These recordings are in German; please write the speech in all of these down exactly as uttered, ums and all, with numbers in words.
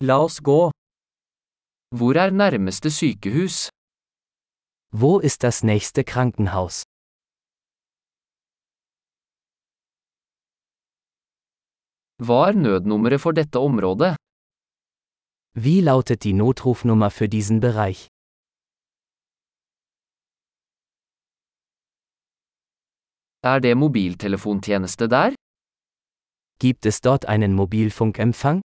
La oss gå. Hvor er nærmeste sykehus? Wo ist das nächste Krankenhaus? Hva er nødnummeret for dette området? Wie lautet die Notrufnummer für diesen Bereich? Er det mobiltelefontjeneste der? Gibt es dort einen Mobilfunkempfang?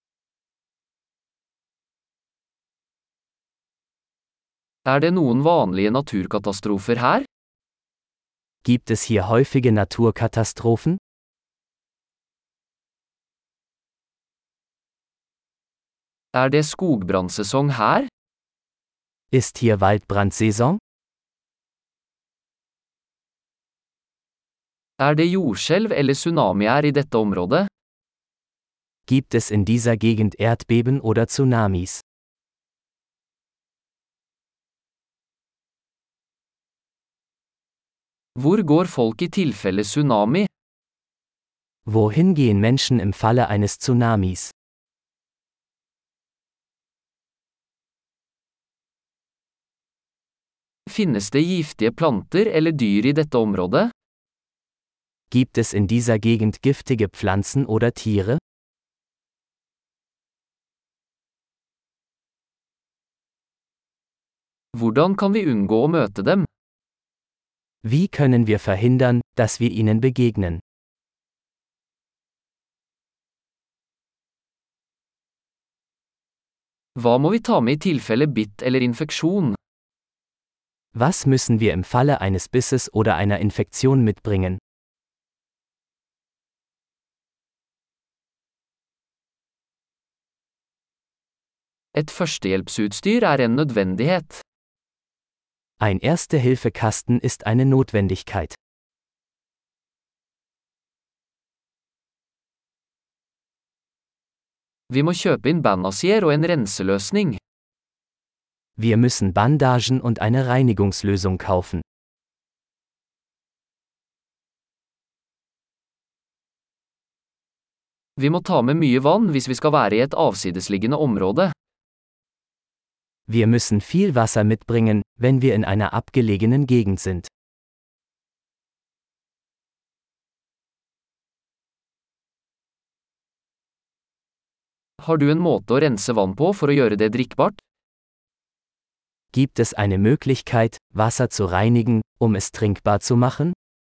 Er det noen vanlige naturkatastrofer her? Gibt es hier häufige Naturkatastrophen? Er det skogbrannsesong her? Ist hier Waldbrandsaison? Er det jordskjelv eller tsunamier i dette området? Gibt es in dieser Gegend Erdbeben oder Tsunamis? Hvor går folk i tilfelle tsunami? Wohin gehen Menschen im Falle eines Tsunamis? Finnes det giftige planter eller dyr i dette området? Gibt es in dieser Gegend giftige Pflanzen oder Tiere? Hvordan kan vi unngå å møte dem? Wie können wir verhindern, dass wir ihnen begegnen? Hva må vi ta med i tilfelle bitt eller infeksjon? Was müssen wir im Falle eines Bisses oder einer Infektion mitbringen? Et førstehjelpsutstyr er en nødvendighet. Ein Erste-Hilfe-Kasten ist eine Notwendigkeit. Vi må kjøpe inn bandasier og en renseløsning. Wir müssen Bandagen und eine Reinigungslösung kaufen. Vi må ta med mye vann hvis vi skal være i et avsidesliggende område. Wir müssen viel Wasser mitbringen, wenn wir in einer abgelegenen Gegend sind. Har du en måte å rense vann på for å gjøre det drikkbart? Gibt es eine Möglichkeit, Wasser zu reinigen, um es trinkbar zu machen?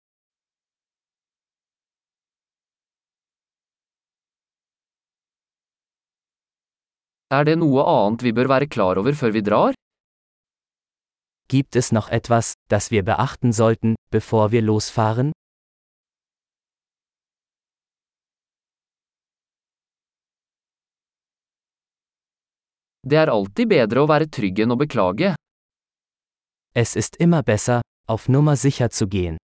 Er det noe annet vi bør være klar over før vi drar? Gibt es noch etwas, das wir beachten sollten, bevor wir losfahren? Det er alltid bedre å være trygg enn å beklage. Es ist immer besser, auf Nummer sicher zu gehen.